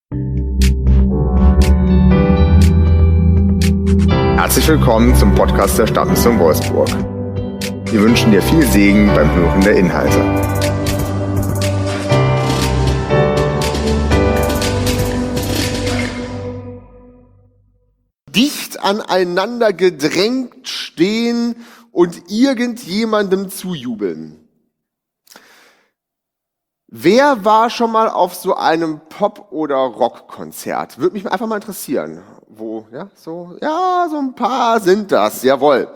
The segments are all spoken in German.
Herzlich willkommen zum Podcast der Stadtmission Wolfsburg. Wir wünschen dir viel Segen beim Hören der Inhalte. Dicht aneinander gedrängt stehen und irgendjemandem zujubeln. Wer war schon mal auf so einem Pop- oder Rockkonzert? Würde mich einfach mal interessieren. So ein paar sind das, jawohl.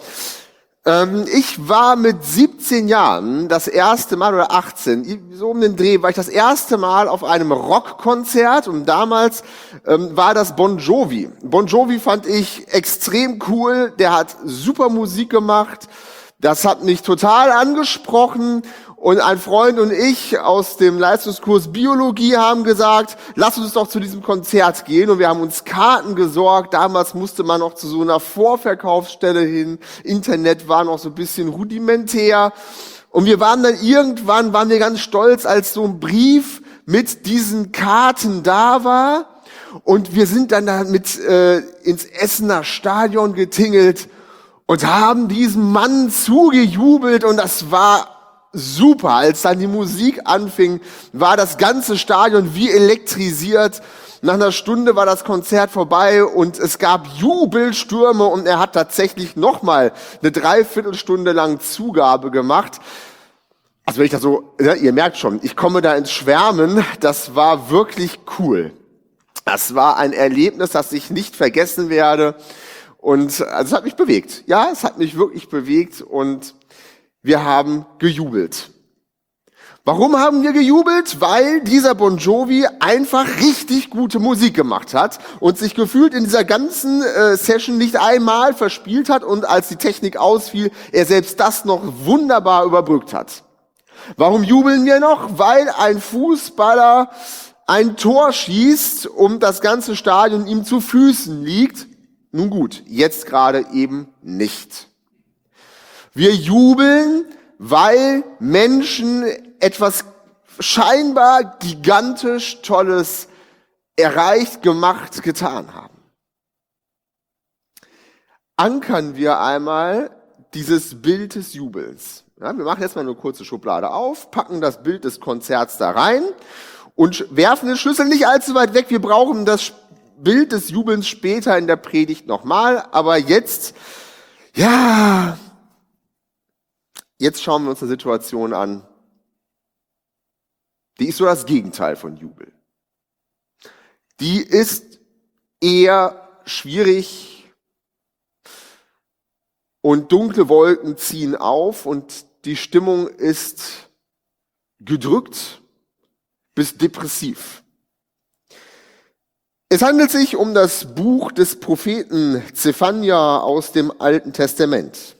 Ich war mit 17 Jahren das erste Mal, oder 18, so um den Dreh, war ich das erste Mal auf einem Rockkonzert und damals war das Bon Jovi. Bon Jovi fand ich extrem cool, der hat super Musik gemacht, das hat mich total angesprochen. Und ein Freund und ich aus dem Leistungskurs Biologie haben gesagt, lass uns doch zu diesem Konzert gehen. Und wir haben uns Karten gesorgt. Damals musste man noch zu so einer Vorverkaufsstelle hin. Internet war noch so ein bisschen rudimentär. Und wir waren wir ganz stolz, als so ein Brief mit diesen Karten da war. Und wir sind dann damit ins Essener Stadion getingelt und haben diesem Mann zugejubelt. Und das war super. Als dann die Musik anfing, war das ganze Stadion wie elektrisiert. Nach einer Stunde war das Konzert vorbei und es gab Jubelstürme und er hat tatsächlich nochmal eine Dreiviertelstunde lang Zugabe gemacht. Also wenn ich das so, ihr merkt schon, ich komme da ins Schwärmen. Das war wirklich cool. Das war ein Erlebnis, das ich nicht vergessen werde. Und es hat mich bewegt. Ja, es hat mich wirklich bewegt und wir haben gejubelt. Warum haben wir gejubelt? Weil dieser Bon Jovi einfach richtig gute Musik gemacht hat und sich gefühlt in dieser ganzen Session nicht einmal verspielt hat und als die Technik ausfiel, er selbst das noch wunderbar überbrückt hat. Warum jubeln wir noch? Weil ein Fußballer ein Tor schießt und das ganze Stadion ihm zu Füßen liegt. Nun gut, jetzt gerade eben nicht. Wir jubeln, weil Menschen etwas scheinbar gigantisch Tolles erreicht, gemacht, getan haben. Ankern wir einmal dieses Bild des Jubels. Ja, wir machen jetzt mal eine kurze Schublade auf, packen das Bild des Konzerts da rein und werfen den Schlüssel nicht allzu weit weg. Wir brauchen das Bild des Jubelns später in der Predigt nochmal, aber jetzt schauen wir uns eine Situation an, die ist so das Gegenteil von Jubel. Die ist eher schwierig und dunkle Wolken ziehen auf und die Stimmung ist gedrückt bis depressiv. Es handelt sich um das Buch des Propheten Zephania aus dem Alten Testament.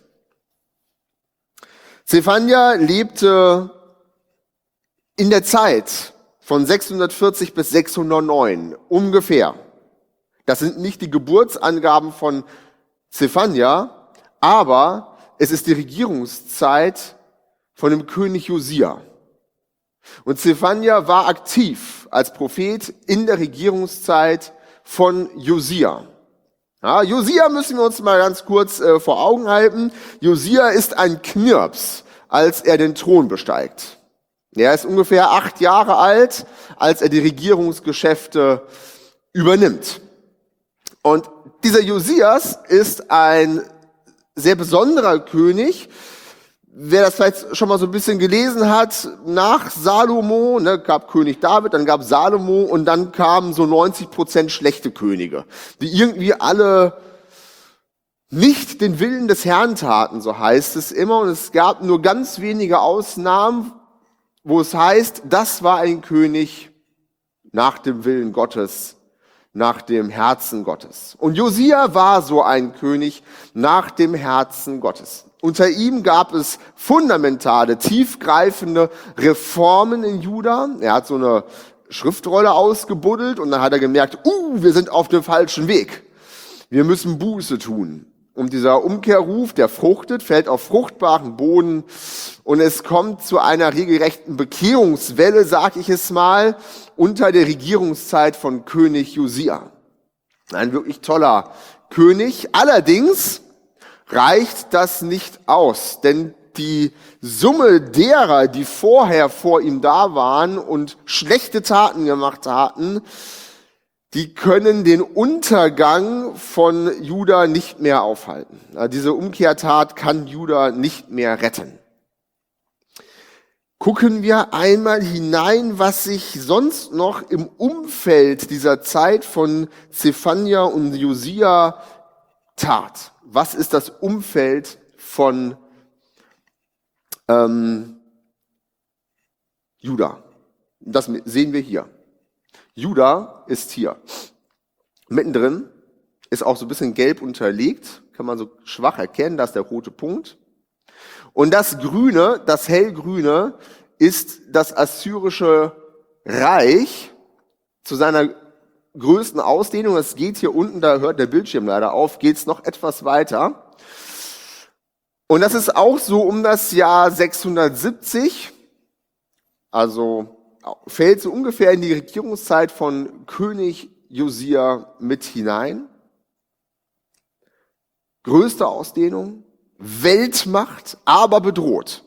Zephania lebte in der Zeit von 640 bis 609 ungefähr. Das sind nicht die Geburtsangaben von Zephania, aber es ist die Regierungszeit von dem König Josia. Und Zephania war aktiv als Prophet in der Regierungszeit von Josia. Ja, Josia müssen wir uns mal ganz kurz vor Augen halten. Josia ist ein Knirps, als er den Thron besteigt. Er ist ungefähr 8 Jahre alt, als er die Regierungsgeschäfte übernimmt. Und dieser Josias ist ein sehr besonderer König. Wer das vielleicht schon mal so ein bisschen gelesen hat, nach Salomo, gab König David, dann gab Salomo und dann kamen so 90% schlechte Könige, die irgendwie alle nicht den Willen des Herrn taten, so heißt es immer. Und es gab nur ganz wenige Ausnahmen, wo es heißt, das war ein König nach dem Willen Gottes, nach dem Herzen Gottes. Und Josia war so ein König nach dem Herzen Gottes. Unter ihm gab es fundamentale, tiefgreifende Reformen in Juda. Er hat so eine Schriftrolle ausgebuddelt und dann hat er gemerkt, wir sind auf dem falschen Weg. Wir müssen Buße tun. Und dieser Umkehrruf, der fruchtet, fällt auf fruchtbaren Boden und es kommt zu einer regelrechten Bekehrungswelle, sag ich es mal, unter der Regierungszeit von König Josia. Ein wirklich toller König. Allerdings reicht das nicht aus, denn die Summe derer, die vorher vor ihm da waren und schlechte Taten gemacht hatten, die können den Untergang von Juda nicht mehr aufhalten. Diese Umkehrtat kann Juda nicht mehr retten. Gucken wir einmal hinein, was sich sonst noch im Umfeld dieser Zeit von Zephania und Josia tat. Was ist das Umfeld von Juda? Das sehen wir hier. Juda ist hier. Mittendrin ist auch so ein bisschen gelb unterlegt, kann man so schwach erkennen, das ist der rote Punkt. Und das Grüne, das hellgrüne, ist das assyrische Reich zu seiner größten Ausdehnung. Es geht hier unten, da hört der Bildschirm leider auf, geht es noch etwas weiter. Und das ist auch so um das Jahr 670, also fällt so ungefähr in die Regierungszeit von König Josia mit hinein. Größte Ausdehnung, Weltmacht, aber bedroht.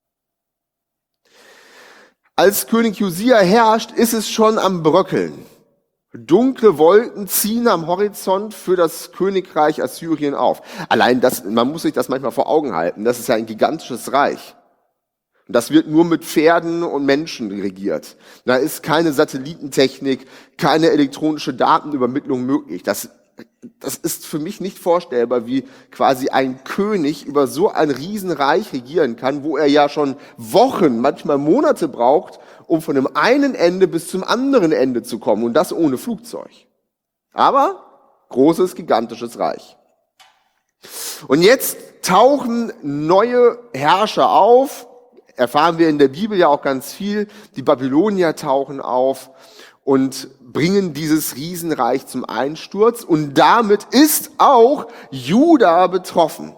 Als König Josia herrscht, ist es schon am Bröckeln. Dunkle Wolken ziehen am Horizont für das Königreich Assyrien auf. Allein das, man muss sich das manchmal vor Augen halten, das ist ja ein gigantisches Reich. Und das wird nur mit Pferden und Menschen regiert. Da ist keine Satellitentechnik, keine elektronische Datenübermittlung möglich. Das ist für mich nicht vorstellbar, wie quasi ein König über so ein Riesenreich regieren kann, wo er ja schon Wochen, manchmal Monate braucht, um von dem einen Ende bis zum anderen Ende zu kommen. Und das ohne Flugzeug. Aber großes, gigantisches Reich. Und jetzt tauchen neue Herrscher auf. Erfahren wir in der Bibel ja auch ganz viel. Die Babylonier tauchen auf und bringen dieses Riesenreich zum Einsturz. Und damit ist auch Juda betroffen.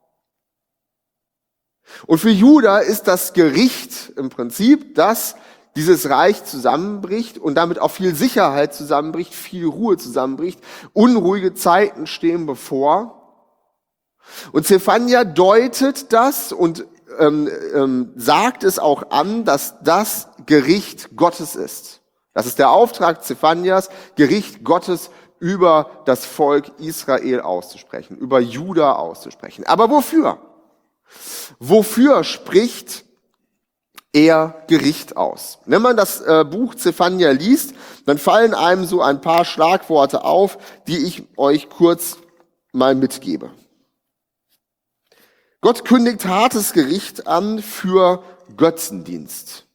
Und für Juda ist das Gericht im Prinzip, dass dieses Reich zusammenbricht und damit auch viel Sicherheit zusammenbricht, viel Ruhe zusammenbricht. Unruhige Zeiten stehen bevor. Und Zephania deutet das und sagt es auch an, dass das Gericht Gottes ist. Das ist der Auftrag Zephanias, Gericht Gottes über das Volk Israel auszusprechen, über Juda auszusprechen. Aber wofür? Wofür spricht er Gericht aus? Wenn man das Buch Zephania liest, dann fallen einem so ein paar Schlagworte auf, die ich euch kurz mal mitgebe. Gott kündigt hartes Gericht an für Götzendienst.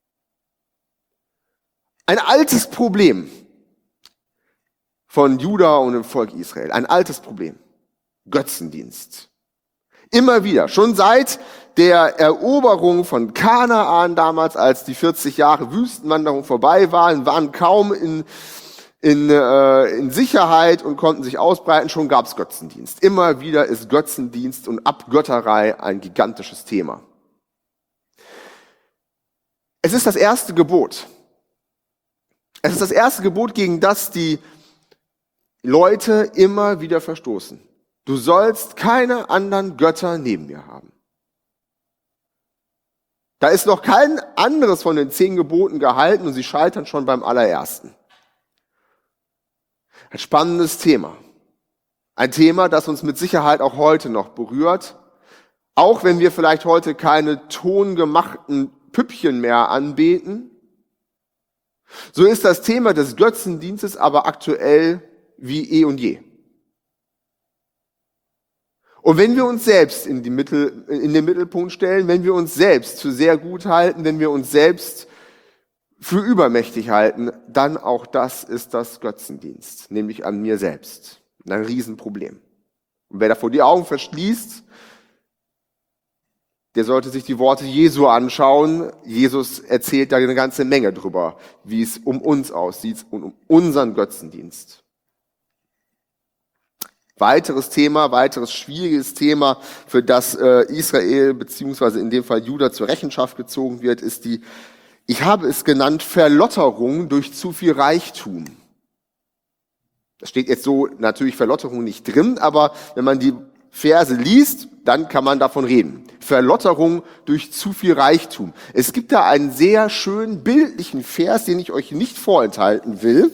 Ein altes Problem von Juda und dem Volk Israel. Ein altes Problem. Götzendienst. Immer wieder. Schon seit der Eroberung von Kanaan damals, als die 40 Jahre Wüstenwanderung vorbei waren kaum in Sicherheit und konnten sich ausbreiten, schon gab es Götzendienst. Immer wieder ist Götzendienst und Abgötterei ein gigantisches Thema. Es ist das erste Gebot. Es ist das erste Gebot, gegen das die Leute immer wieder verstoßen. Du sollst keine anderen Götter neben mir haben. Da ist noch kein anderes von den 10 Geboten gehalten und sie scheitern schon beim allerersten. Ein spannendes Thema. Ein Thema, das uns mit Sicherheit auch heute noch berührt. Auch wenn wir vielleicht heute keine tongemachten Püppchen mehr anbeten. So ist das Thema des Götzendienstes aber aktuell wie eh und je. Und wenn wir uns selbst in den Mittelpunkt stellen, wenn wir uns selbst für sehr gut halten, wenn wir uns selbst für übermächtig halten, dann auch das ist das Götzendienst, nämlich an mir selbst. Ein Riesenproblem. Und wer davor die Augen verschließt, der sollte sich die Worte Jesu anschauen. Jesus erzählt da eine ganze Menge drüber, wie es um uns aussieht und um unseren Götzendienst. Weiteres Thema, weiteres schwieriges Thema, für das Israel beziehungsweise in dem Fall Juda zur Rechenschaft gezogen wird, ist die, ich habe es genannt, Verlotterung durch zu viel Reichtum. Das steht jetzt so natürlich Verlotterung nicht drin, aber wenn man die Verse liest, dann kann man davon reden. Verlotterung durch zu viel Reichtum. Es gibt da einen sehr schönen bildlichen Vers, den ich euch nicht vorenthalten will.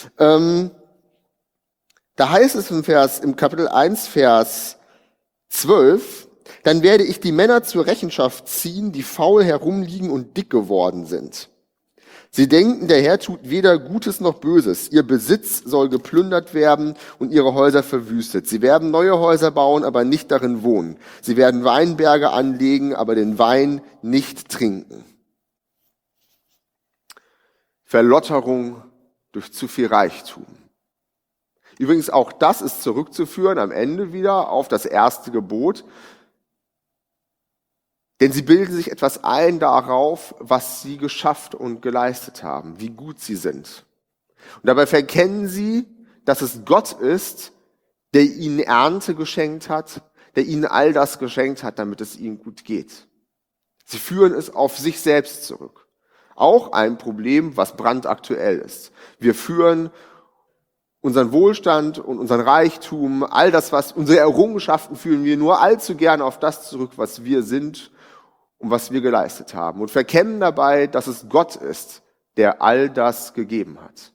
Da heißt es im Kapitel 1, Vers 12, dann werde ich die Männer zur Rechenschaft ziehen, die faul herumliegen und dick geworden sind. Sie denken, der Herr tut weder Gutes noch Böses. Ihr Besitz soll geplündert werden und ihre Häuser verwüstet. Sie werden neue Häuser bauen, aber nicht darin wohnen. Sie werden Weinberge anlegen, aber den Wein nicht trinken. Verlotterung durch zu viel Reichtum. Übrigens auch das ist zurückzuführen am Ende wieder auf das erste Gebot. Denn sie bilden sich etwas ein darauf, was sie geschafft und geleistet haben, wie gut sie sind. Und dabei verkennen sie, dass es Gott ist, der ihnen Ernte geschenkt hat, der ihnen all das geschenkt hat, damit es ihnen gut geht. Sie führen es auf sich selbst zurück. Auch ein Problem, was brandaktuell ist. Wir führen unseren Wohlstand und unseren Reichtum, all das, was unsere Errungenschaften, führen wir nur allzu gern auf das zurück, was wir sind und was wir geleistet haben. Und verkennen dabei, dass es Gott ist, der all das gegeben hat.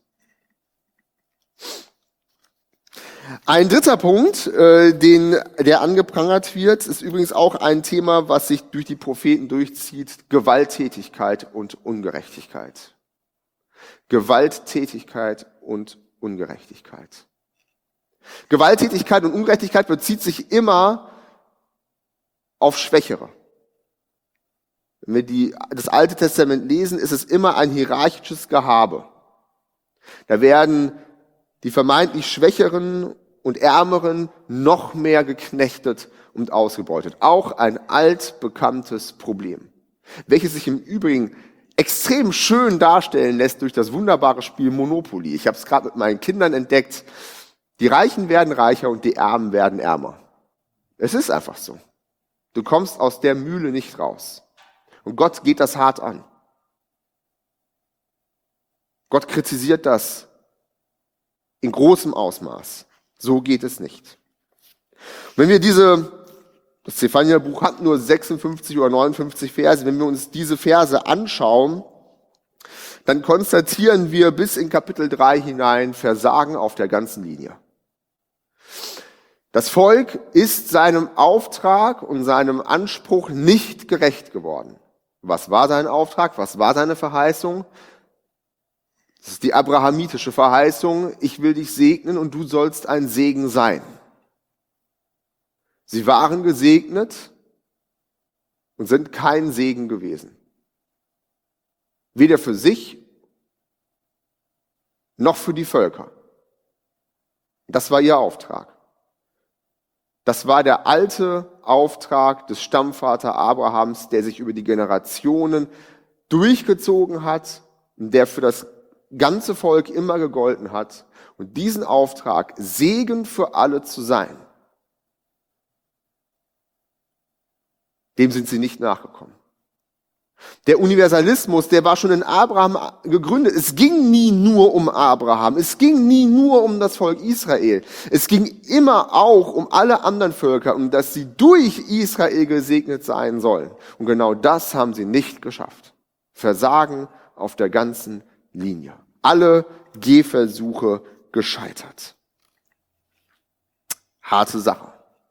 Ein dritter Punkt, der angeprangert wird, ist übrigens auch ein Thema, was sich durch die Propheten durchzieht: Gewalttätigkeit und Ungerechtigkeit. Gewalttätigkeit und Ungerechtigkeit. Gewalttätigkeit und Ungerechtigkeit bezieht sich immer auf Schwächere. Wenn wir das Alte Testament lesen, ist es immer ein hierarchisches Gehabe. Da werden die vermeintlich Schwächeren und Ärmeren noch mehr geknechtet und ausgebeutet. Auch ein altbekanntes Problem, welches sich im Übrigen extrem schön darstellen lässt durch das wunderbare Spiel Monopoly. Ich habe es gerade mit meinen Kindern entdeckt. Die Reichen werden reicher und die Ärmen werden ärmer. Es ist einfach so. Du kommst aus der Mühle nicht raus. Und Gott geht das hart an. Gott kritisiert das in großem Ausmaß. So geht es nicht. Wenn wir das Zephania-Buch hat nur 56 oder 59 Verse, wenn wir uns diese Verse anschauen, dann konstatieren wir bis in Kapitel 3 hinein Versagen auf der ganzen Linie. Das Volk ist seinem Auftrag und seinem Anspruch nicht gerecht geworden. Was war sein Auftrag? Was war seine Verheißung? Das ist die abrahamitische Verheißung: Ich will dich segnen und du sollst ein Segen sein. Sie waren gesegnet und sind kein Segen gewesen. Weder für sich noch für die Völker. Das war ihr Auftrag. Das war der alte Auftrag des Stammvater Abrahams, der sich über die Generationen durchgezogen hat und der für das ganze Volk immer gegolten hat. Und diesen Auftrag, Segen für alle zu sein, dem sind sie nicht nachgekommen. Der Universalismus, der war schon in Abraham gegründet. Es ging nie nur um Abraham. Es ging nie nur um das Volk Israel. Es ging immer auch um alle anderen Völker, um dass sie durch Israel gesegnet sein sollen. Und genau das haben sie nicht geschafft. Versagen auf der ganzen Linie. Alle Gehversuche gescheitert. Harte Sache.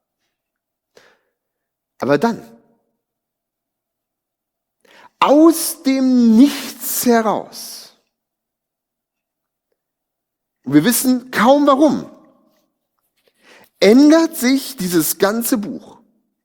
Aber dann, aus dem Nichts heraus, wir wissen kaum warum, ändert sich dieses ganze Buch.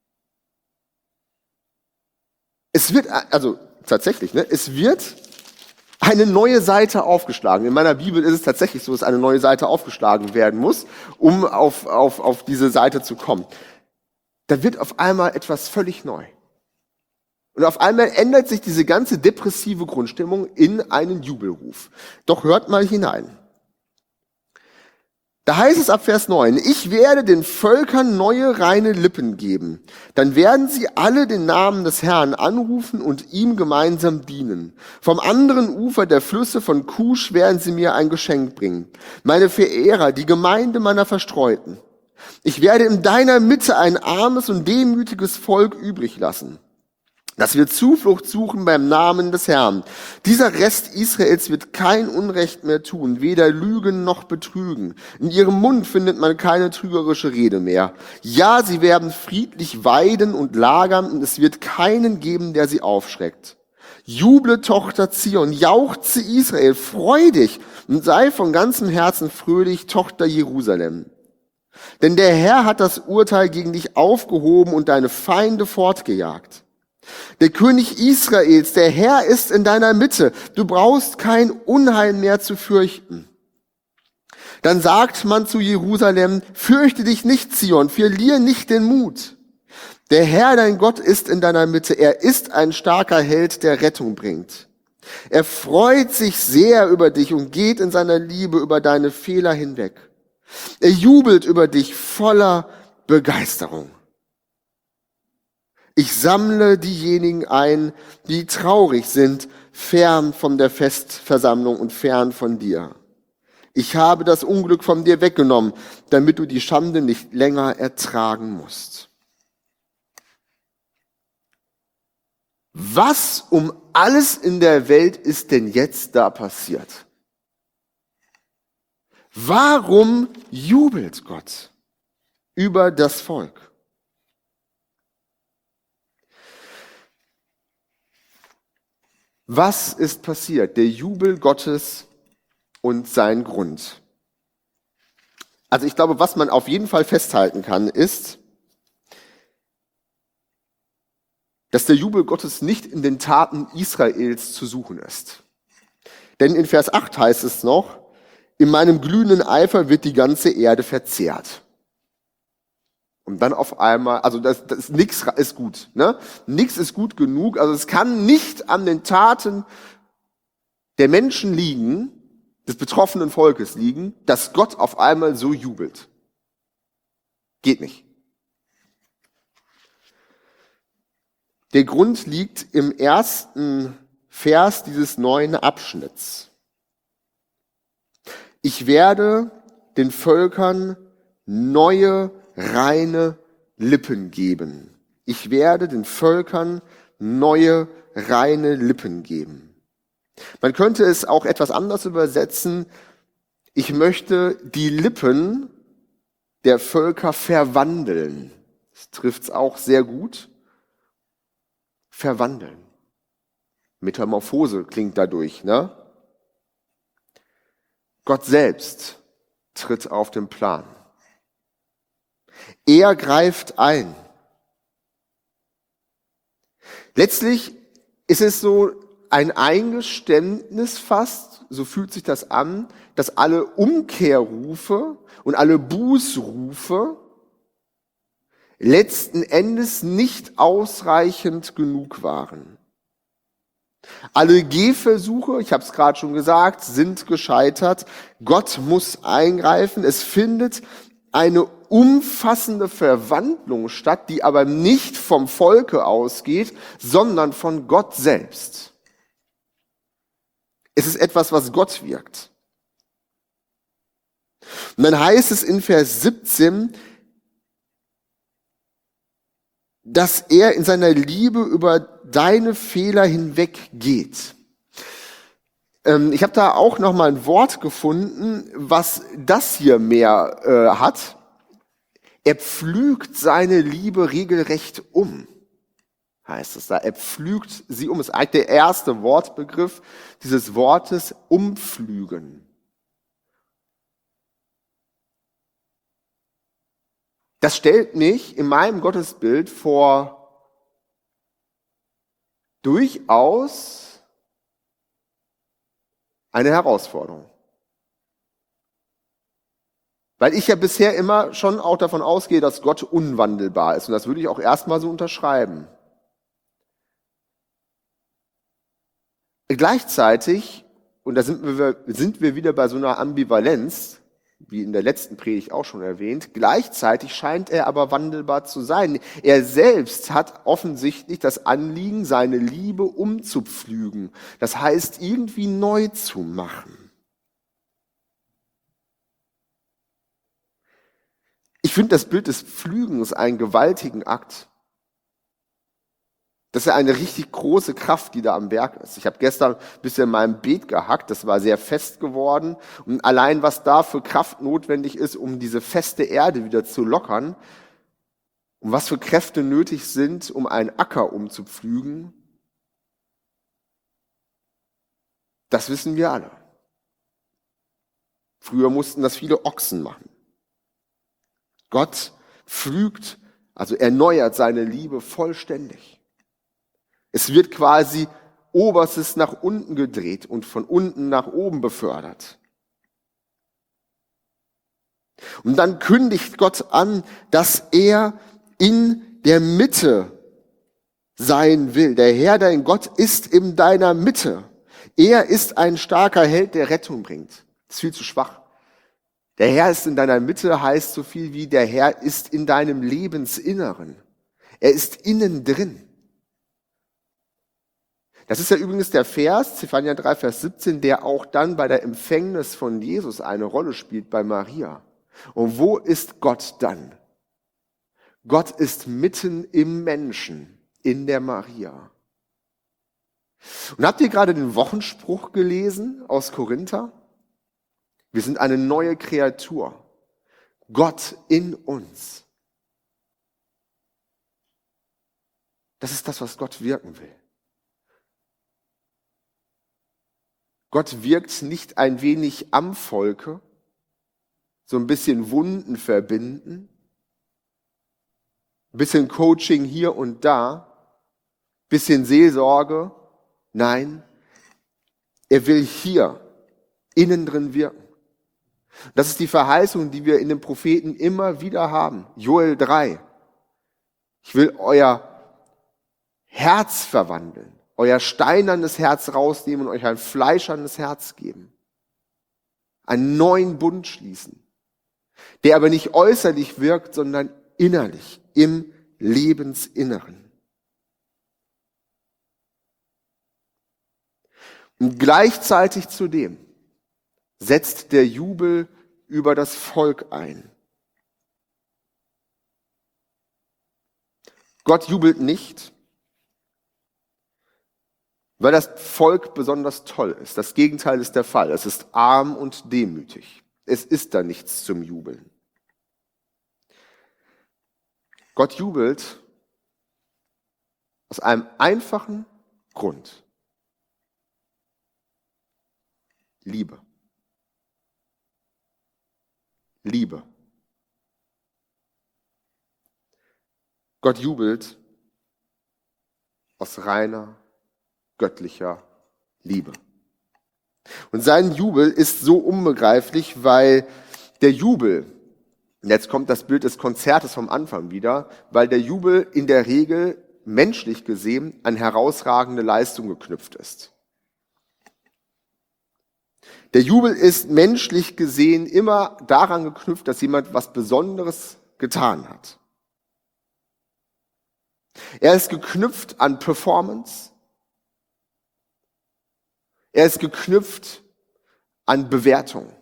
Es wird, also tatsächlich, es wird eine neue Seite aufgeschlagen. In meiner Bibel ist es tatsächlich so, dass eine neue Seite aufgeschlagen werden muss, um auf diese Seite zu kommen. Da wird auf einmal etwas völlig neu. Und auf einmal ändert sich diese ganze depressive Grundstimmung in einen Jubelruf. Doch hört mal hinein. Da heißt es ab Vers 9, ich werde den Völkern neue reine Lippen geben. Dann werden sie alle den Namen des Herrn anrufen und ihm gemeinsam dienen. Vom anderen Ufer der Flüsse von Kusch werden sie mir ein Geschenk bringen. Meine Verehrer, die Gemeinde meiner Verstreuten. Ich werde in deiner Mitte ein armes und demütiges Volk übrig lassen, dass wir Zuflucht suchen beim Namen des Herrn. Dieser Rest Israels wird kein Unrecht mehr tun, weder lügen noch betrügen. In ihrem Mund findet man keine trügerische Rede mehr. Ja, sie werden friedlich weiden und lagern, und es wird keinen geben, der sie aufschreckt. Juble, Tochter Zion, jauchze Israel, freu dich und sei von ganzem Herzen fröhlich, Tochter Jerusalem. Denn der Herr hat das Urteil gegen dich aufgehoben und deine Feinde fortgejagt. Der König Israels, der Herr ist in deiner Mitte. Du brauchst kein Unheil mehr zu fürchten. Dann sagt man zu Jerusalem, fürchte dich nicht, Zion, verlier nicht den Mut. Der Herr, dein Gott, ist in deiner Mitte. Er ist ein starker Held, der Rettung bringt. Er freut sich sehr über dich und geht in seiner Liebe über deine Fehler hinweg. Er jubelt über dich voller Begeisterung. Ich sammle diejenigen ein, die traurig sind, fern von der Festversammlung und fern von dir. Ich habe das Unglück von dir weggenommen, damit du die Schande nicht länger ertragen musst. Was um alles in der Welt ist denn jetzt da passiert? Warum jubelt Gott über das Volk? Was ist passiert? Der Jubel Gottes und sein Grund. Also ich glaube, was man auf jeden Fall festhalten kann, ist, dass der Jubel Gottes nicht in den Taten Israels zu suchen ist. Denn in Vers 8 heißt es noch, in meinem glühenden Eifer wird die ganze Erde verzehrt. Und dann auf einmal, also nix ist gut, ne? Nix ist gut genug, also es kann nicht an den Taten der Menschen liegen, des betroffenen Volkes liegen, dass Gott auf einmal so jubelt. Geht nicht. Der Grund liegt im ersten Vers dieses neuen Abschnitts. Ich werde den Völkern neue, reine Lippen geben. Ich werde den Völkern neue, reine Lippen geben. Man könnte es auch etwas anders übersetzen. Ich möchte die Lippen der Völker verwandeln. Das trifft es auch sehr gut. Verwandeln. Metamorphose klingt dadurch, ne? Gott selbst tritt auf den Plan. Er greift ein. Letztlich ist es so ein Eingeständnis fast, so fühlt sich das an, dass alle Umkehrrufe und alle Bußrufe letzten Endes nicht ausreichend genug waren. Alle Gehversuche, ich habe es gerade schon gesagt, sind gescheitert. Gott muss eingreifen. Es findet eine umfassende Verwandlung statt, die aber nicht vom Volke ausgeht, sondern von Gott selbst. Es ist etwas, was Gott wirkt. Und dann heißt es in Vers 17, dass er in seiner Liebe über deine Fehler hinweggeht. Ich habe da auch noch mal ein Wort gefunden, was das hier mehr hat. Er pflügt seine Liebe regelrecht um, heißt es da. Er pflügt sie um. Das ist eigentlich der erste Wortbegriff dieses Wortes, umpflügen. Das stellt mich in meinem Gottesbild vor durchaus eine Herausforderung. Weil ich ja bisher immer schon auch davon ausgehe, dass Gott unwandelbar ist. Und das würde ich auch erstmal so unterschreiben. Gleichzeitig, und da sind wir wieder bei so einer Ambivalenz, wie in der letzten Predigt auch schon erwähnt. Gleichzeitig scheint er aber wandelbar zu sein. Er selbst hat offensichtlich das Anliegen, seine Liebe umzupflügen. Das heißt, irgendwie neu zu machen. Ich finde das Bild des Pflügens einen gewaltigen Akt. Das ist ja eine richtig große Kraft, die da am Werk ist. Ich habe gestern ein bisschen in meinem Beet gehackt, das war sehr fest geworden. Und allein was da für Kraft notwendig ist, um diese feste Erde wieder zu lockern, und was für Kräfte nötig sind, um einen Acker umzupflügen, das wissen wir alle. Früher mussten das viele Ochsen machen. Gott pflügt, also erneuert seine Liebe vollständig. Es wird quasi Oberstes nach unten gedreht und von unten nach oben befördert. Und dann kündigt Gott an, dass er in der Mitte sein will. Der Herr, dein Gott, ist in deiner Mitte. Er ist ein starker Held, der Rettung bringt. Das ist viel zu schwach. Der Herr ist in deiner Mitte heißt so viel wie der Herr ist in deinem Lebensinneren. Er ist innen drin. Das ist ja übrigens der Vers, Zephania 3, Vers 17, der auch dann bei der Empfängnis von Jesus eine Rolle spielt bei Maria. Und wo ist Gott dann? Gott ist mitten im Menschen, in der Maria. Und habt ihr gerade den Wochenspruch gelesen aus Korinther? Wir sind eine neue Kreatur. Gott in uns. Das ist das, was Gott wirken will. Gott wirkt nicht ein wenig am Volke, so ein bisschen Wunden verbinden, ein bisschen Coaching hier und da, ein bisschen Seelsorge. Nein, er will hier innen drin wirken. Das ist die Verheißung, die wir in den Propheten immer wieder haben. Joel 3. Ich will euer Herz verwandeln. Euer steinernes Herz rausnehmen und euch ein fleischernes Herz geben. Einen neuen Bund schließen, der aber nicht äußerlich wirkt, sondern innerlich, im Lebensinneren. Und gleichzeitig zudem setzt der Jubel über das Volk ein. Gott jubelt nicht, weil das Volk besonders toll ist. Das Gegenteil ist der Fall. Es ist arm und demütig. Es ist da nichts zum Jubeln. Gott jubelt aus einem einfachen Grund. Liebe. Liebe. Gott jubelt aus reiner göttlicher Liebe. Und sein Jubel ist so unbegreiflich, weil der Jubel, jetzt kommt das Bild des Konzertes vom Anfang wieder, weil der Jubel in der Regel menschlich gesehen an herausragende Leistung geknüpft ist. Der Jubel ist menschlich gesehen immer daran geknüpft, dass jemand was Besonderes getan hat. Er ist geknüpft an Performance. Er ist geknüpft an Bewertung.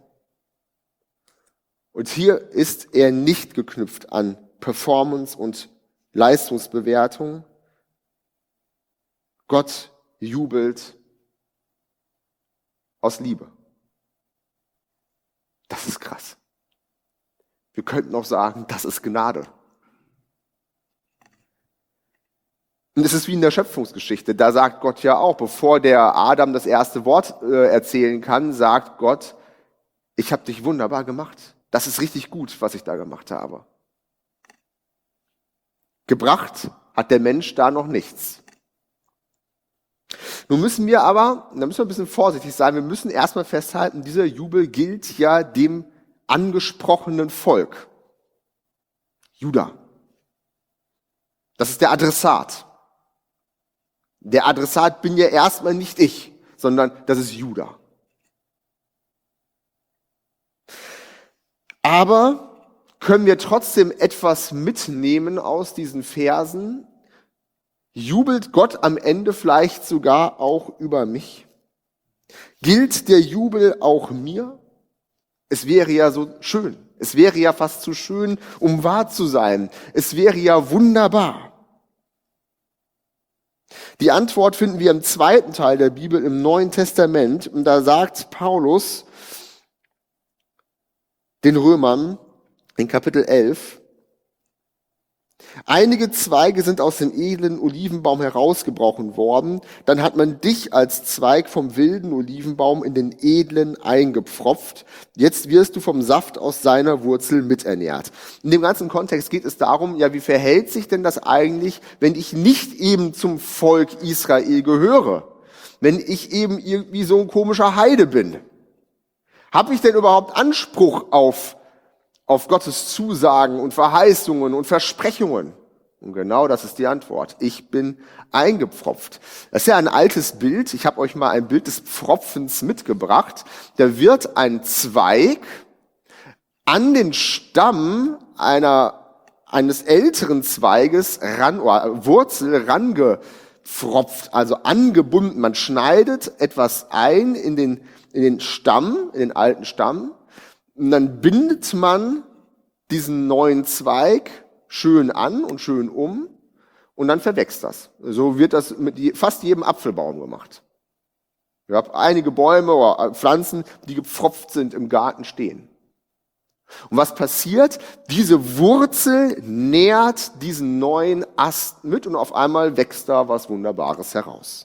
Und hier ist er nicht geknüpft an Performance und Leistungsbewertung. Gott jubelt aus Liebe. Das ist krass. Wir könnten auch sagen, das ist Gnade. Und es ist wie in der Schöpfungsgeschichte. Da sagt Gott ja auch, bevor der Adam das erste Wort erzählen kann, sagt Gott, ich habe dich wunderbar gemacht. Das ist richtig gut, was ich da gemacht habe. Gebracht hat der Mensch da noch nichts. Nun müssen wir aber, da müssen wir ein bisschen vorsichtig sein, wir müssen erstmal festhalten, dieser Jubel gilt ja dem angesprochenen Volk. Juda. Das ist der Adressat. Der Adressat bin ja erstmal nicht ich, sondern das ist Juda. Aber können wir trotzdem etwas mitnehmen aus diesen Versen? Jubelt Gott am Ende vielleicht sogar auch über mich? Gilt der Jubel auch mir? Es wäre ja so schön. Es wäre ja fast zu schön, um wahr zu sein. Es wäre ja wunderbar. Die Antwort finden wir im zweiten Teil der Bibel im Neuen Testament. Und da sagt Paulus den Römern in Kapitel 11, einige Zweige sind aus dem edlen Olivenbaum herausgebrochen worden, dann hat man dich als Zweig vom wilden Olivenbaum in den edlen eingepfropft, jetzt wirst du vom Saft aus seiner Wurzel miternährt. In dem ganzen Kontext geht es darum, ja, wie verhält sich denn das eigentlich, wenn ich nicht eben zum Volk Israel gehöre? Wenn ich eben irgendwie so ein komischer Heide bin? Habe ich denn überhaupt Anspruch auf Gottes Zusagen und Verheißungen und Versprechungen? Und genau das ist die Antwort. Ich bin eingepfropft. Das ist ja ein altes Bild. Ich habe euch mal ein Bild des Pfropfens mitgebracht. Da wird ein Zweig an den Stamm eines älteren Zweiges Wurzel rangepfropft, also angebunden. Man schneidet etwas ein in den Stamm, in den alten Stamm. Und dann bindet man diesen neuen Zweig schön an und schön um und dann verwächst das. So wird das mit fast jedem Apfelbaum gemacht. Ich habe einige Bäume oder Pflanzen, die gepfropft sind, im Garten stehen. Und was passiert? Diese Wurzel nährt diesen neuen Ast mit und auf einmal wächst da was Wunderbares heraus.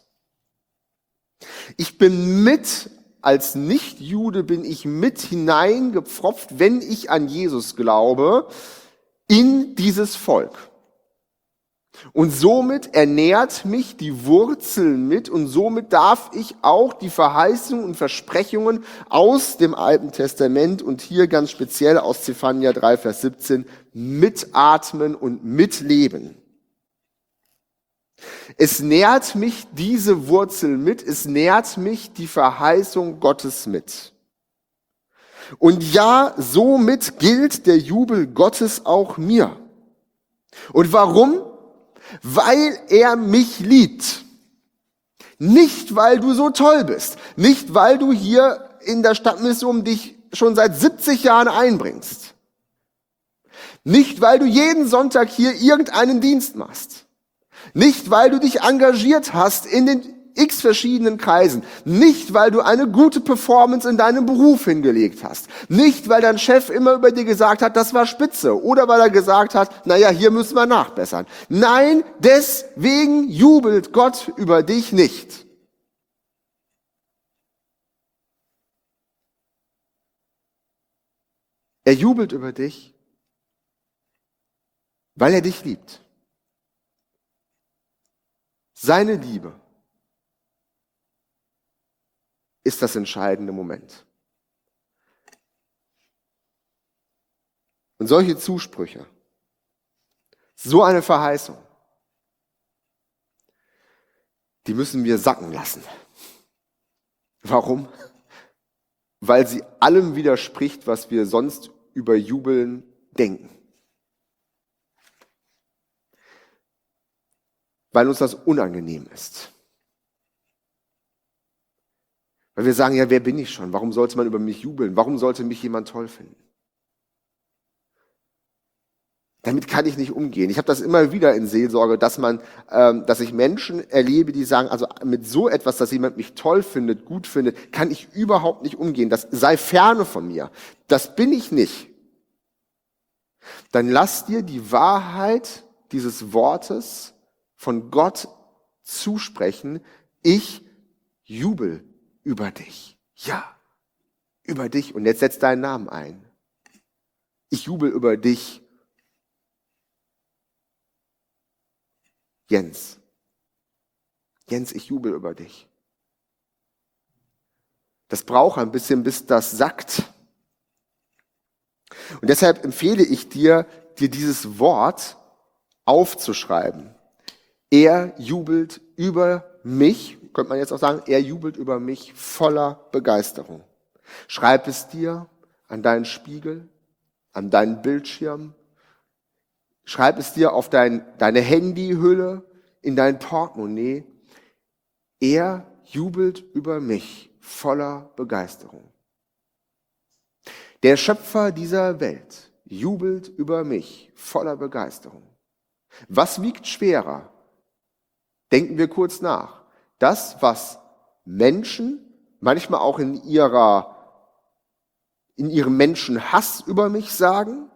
Als Nichtjude bin ich mit hineingepfropft, wenn ich an Jesus glaube, in dieses Volk. Und somit ernährt mich die Wurzel mit und somit darf ich auch die Verheißungen und Versprechungen aus dem Alten Testament und hier ganz speziell aus Zephania 3, Vers 17 mitatmen und mitleben. Es nährt mich diese Wurzel mit, es nährt mich die Verheißung Gottes mit. Und ja, somit gilt der Jubel Gottes auch mir. Und warum? Weil er mich liebt. Nicht, weil du so toll bist. Nicht, weil du hier in der Stadtmission dich schon seit 70 Jahren einbringst. Nicht, weil du jeden Sonntag hier irgendeinen Dienst machst. Nicht, weil du dich engagiert hast in den x verschiedenen Kreisen. Nicht, weil du eine gute Performance in deinem Beruf hingelegt hast. Nicht, weil dein Chef immer über dir gesagt hat, das war spitze. Oder weil er gesagt hat, naja, hier müssen wir nachbessern. Nein, deswegen jubelt Gott über dich nicht. Er jubelt über dich, weil er dich liebt. Seine Liebe ist das entscheidende Moment. Und solche Zusprüche, so eine Verheißung, die müssen wir sacken lassen. Warum? Weil sie allem widerspricht, was wir sonst über Jubeln denken. Weil uns das unangenehm ist. Weil wir sagen, ja, wer bin ich schon? Warum sollte man über mich jubeln? Warum sollte mich jemand toll finden? Damit kann ich nicht umgehen. Ich habe das immer wieder in Seelsorge, dass ich Menschen erlebe, die sagen, also mit so etwas, dass jemand mich toll findet, gut findet, kann ich überhaupt nicht umgehen. Das sei ferne von mir. Das bin ich nicht. Dann lass dir die Wahrheit dieses Wortes von Gott zusprechen, ich jubel über dich. Ja, über dich. Und jetzt setz deinen Namen ein. Ich jubel über dich, Jens. Jens, ich jubel über dich. Das braucht ein bisschen, bis das sackt. Und deshalb empfehle ich dir dieses Wort aufzuschreiben. Er jubelt über mich, könnte man jetzt auch sagen, er jubelt über mich voller Begeisterung. Schreib es dir an deinen Spiegel, an deinen Bildschirm. Schreib es dir auf deine Handyhülle, in dein Portemonnaie. Er jubelt über mich voller Begeisterung. Der Schöpfer dieser Welt jubelt über mich voller Begeisterung. Was wiegt schwerer? Denken wir kurz nach. Das, was Menschen manchmal auch in ihrem Menschenhass über mich sagen,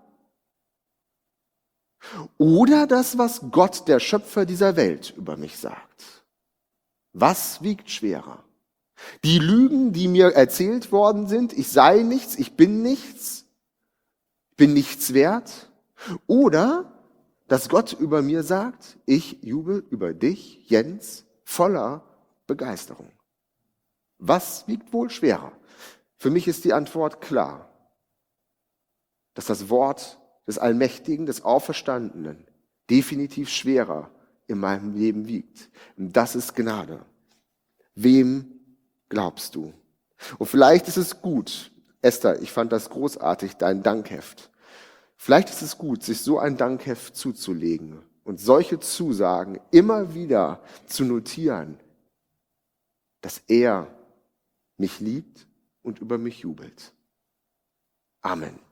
oder das, was Gott, der Schöpfer dieser Welt, über mich sagt. Was wiegt schwerer? Die Lügen, die mir erzählt worden sind, ich sei nichts, ich bin nichts wert, oder dass Gott über mir sagt, ich jubel über dich, Jens, voller Begeisterung. Was wiegt wohl schwerer? Für mich ist die Antwort klar, dass das Wort des Allmächtigen, des Auferstandenen definitiv schwerer in meinem Leben wiegt. Und das ist Gnade. Wem glaubst du? Und vielleicht ist es gut, Esther, ich fand das großartig, dein Dankheft. Vielleicht ist es gut, sich so ein Dankheft zuzulegen und solche Zusagen immer wieder zu notieren, dass er mich liebt und über mich jubelt. Amen.